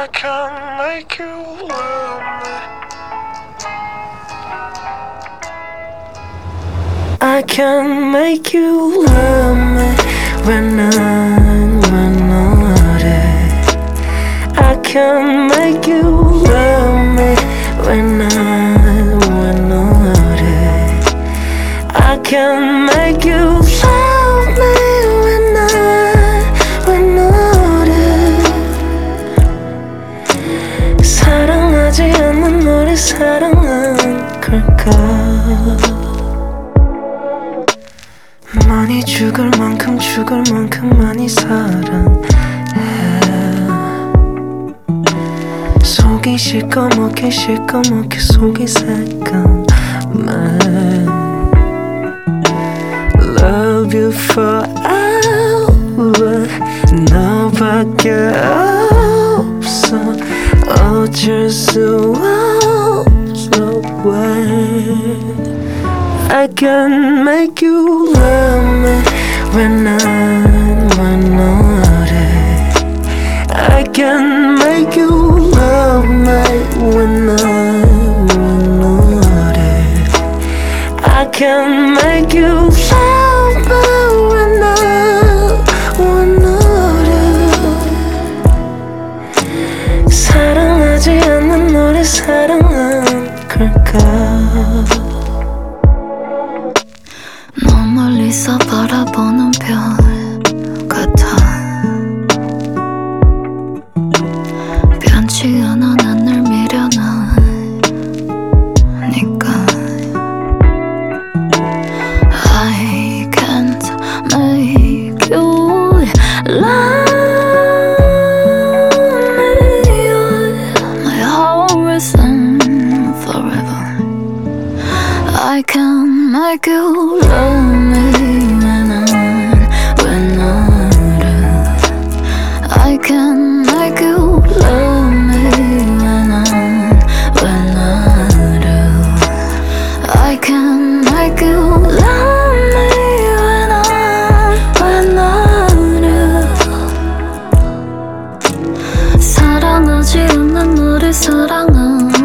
I can make you love me. I can make you love me when I'm not it. I can make you love me when I'm not it. I can make you love me when I'm not it. 사랑하지 않는 너를 사랑한 걸까? 많이 죽을 만큼 많이 사랑해. 속이 시꺼멓게 속이 새까매. Love you forever. 너밖에 없어. 어쩔 수 없어. I can make you love me when I'm not it. I can make you love me when I'm not it. I can make you love me when I'm not it. 사랑하지 않는 너를 사랑한 걸까? 멀리서 바라보는 별 같아. 변치 않아 난 늘 미련하니까. I can't make you love me. My whole reason forever. I can make you love me when not it. I can make you love me when not it. I can make you love me when not it. 사랑하지 않는 너를 사랑한